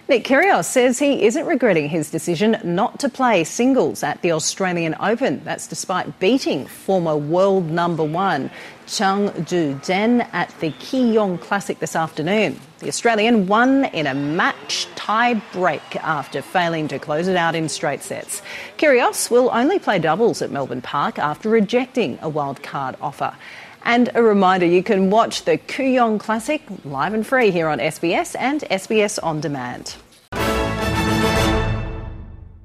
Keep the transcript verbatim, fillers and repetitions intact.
Nick Kyrgios says he isn't regretting his decision not to play singles at the Australian Open. That's despite beating former world number one Chang Zhu-Zhen at the Keyong Classic this afternoon. The Australian won in a match tie break after failing to close it out in straight sets. Kyrgios will only play doubles at Melbourne Park after rejecting a wildcard offer. And a reminder, you can watch the Kooyong Classic live and free here on S B S and S B S On Demand.